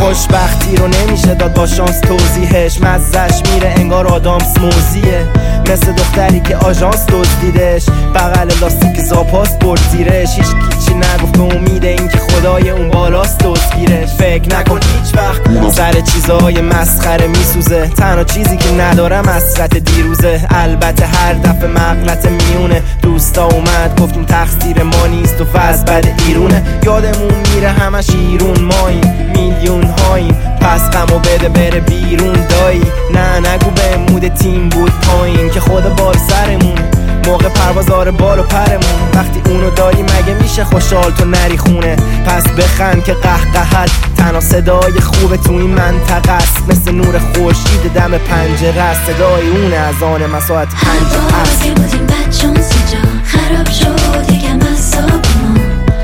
خوشبختی رو نمیشه داد با شانس توضیحش، مزش میره انگار آدامس موزیه، مثل دختری که آژانس دزدیدش، بغل لاستیک زاپاس برد زیرش، هیچ چی نگفت به امید این که خدای اون بالاست دزدگیرش. فکر نکن هیچ وقت سر چیزای مسخره میسوزه، تنها چیزی که ندارم حسرت دیروزه، البته هر دفعه مغلط میونه، دوستا اومد گفتیم تقصیر ما نیست و فز بد ایرونه، یادمون میره همش ایرون ماییم، میلیون هاییم، پس غمو بده بره بیرون دایی، نه نگو به مود تیم بود پایین که خدا بال سرمون، موقع پروازار بال و پرمون، وقتی اونو داری مگه میشه خوشحال تو نری خونه، پس بخند که قهقهت تنها صدای خوبه تو این منطقه است، مثل نور خورشید دم پنجره است، صدای اونه از آن مساعت 5 است. که بودیم بچون سجا خراب شد یکم اصابمون،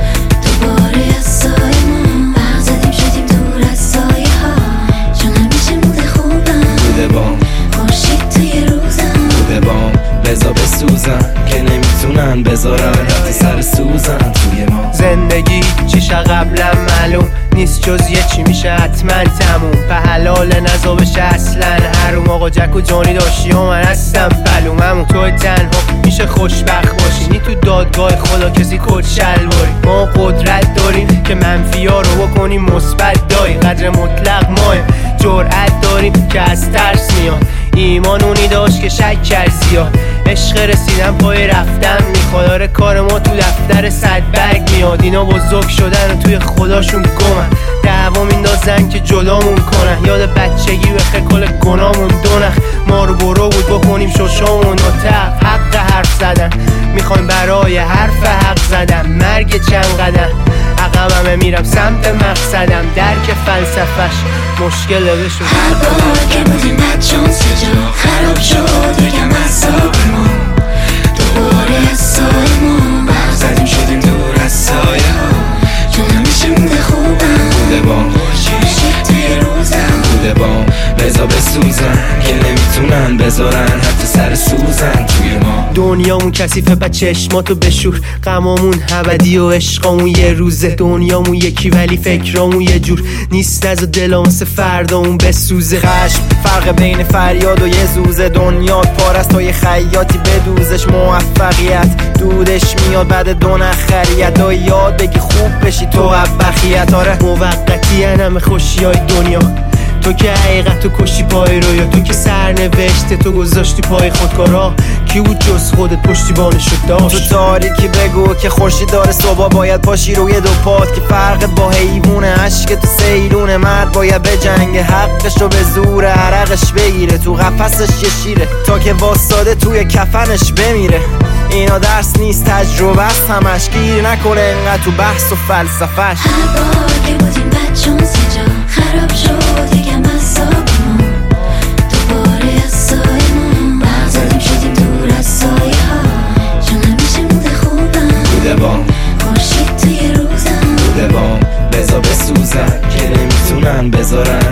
دوباره از سایمون برق زدیم شدیم دور از سایه ها، چون همیشه موده خوبم بوده بام خورشید توی روزم، بوده بام بزا بسوزن که نمیتونن بذارن رفتی سر سوزن توی ما. زندگی چیشه قبلا معلوم نیست جز یه چی میشه حتما تموم، به حلال نزا بشه اصلا حروم، آقا جک و جانی داشتی و من هستم بلوممون، تو تنها میشه خوشبخت باشی، نی تو دادگاه خدا کسی کت شلواری، ما قدرت داریم که منفی ها رو بکنیم مثبت، دایی قدر مطلق ماه، جرأت داریم که از ترس میاد، ایمان اونی داشت که شک کرد زیاد، عشق رسیدن پای رفتن میخواد، آره کار ما تو دفتر صدبرگ میاد، اینا بزرگ شدن و توی خداشون گمن، دعوا میندازن که جلامون کنن، یاد بچگی به خکل گنامون دونخ، ما رو برو بود بکنیم ششامون نتق، حق حرف زدن میخوایم برای حرف حق زدن، مرگ چند قدم عقبمه میرم سمت مقصدم، درک فلسفش مشکله بشون. هر بار که بودیم بچون سجا خراب شد یکم اصابمون، دوباره از سایمون برق زدیم شدیم دور از سایه ها، چون همیشه موده خوبم بوده بام خورشید توی روزم، بوده بام بزا بسوزن که نمیتونن بذارن حتی سر سوزن توی ما. دنیامون کثیفه بچه چشماتو بشور، غمامون ابدی و عشقامون یه روزه، دنیامون یکی ولی فکرامون یه جور نیست، نزا دلام مثل فردامون بسوزه، خشم فرق بین فریاد و یه زوزه، دنیات پارست تا یه خیاطی بدوزش، موفقیت دودش میاد بعد دو نخریت، دایی یاد بگی خوب بشی تو بخیت، آره موقتی همه خوشی های دنیا، تو که حقیقت تو کشی پای رو، یا تو که سرنوشته تو گذاشتی پای خودکارا، کی بود جز خودت پشتیبانشو داشت؟ تو تاریکی بگو که خورشید داره صبح باید پاشی روی دو پات، که فرق با حیوونه عشق تو سیلونه، مرد باید به جنگ حقش رو به زور عرقش بگیره، تو قفسش یه شیره تا که واساده توی کفنش بمیره، اینا درس نیست تجربه است همش، گیر نکنه انقدر تو بحث و فلسفهش. هر بار که بودیم بچون سجا خراب شد یکم اصابمون، دوباره از سایمون برق زدیم شدیم دور از سایه ها، چون همیشه موده خوبم بوده بام خورشید توی روزم، بوده بام بزا بسوزن که نمیتونن بذارن